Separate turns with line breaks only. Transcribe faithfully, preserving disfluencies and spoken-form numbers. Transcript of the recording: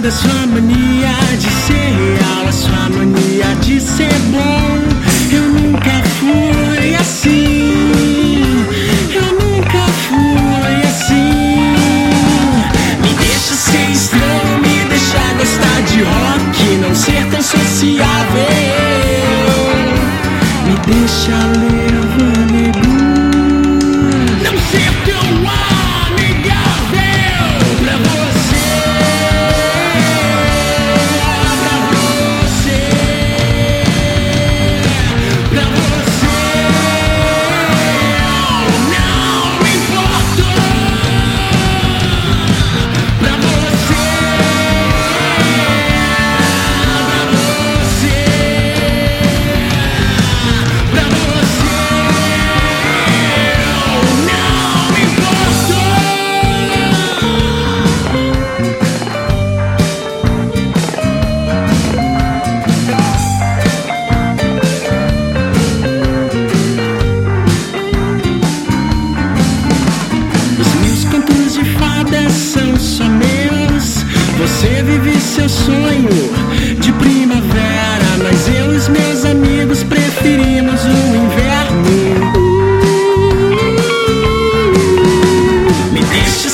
da sua mania de ser real, a sua mania de ser bom. Eu nunca fui assim, eu nunca fui assim. Me deixa ser estranho, me deixa gostar de rock, não ser tão sociável. Me deixa levar, nego, não ser tão amigável pra você, pra você, pra você. Não me importo pra você, pra você, pra você. Não me importo. Os meus contos de fadas são só meus. Você vive seu sonho de primavera, mas eu e os meus amigos preferimos o inverno. Me deixa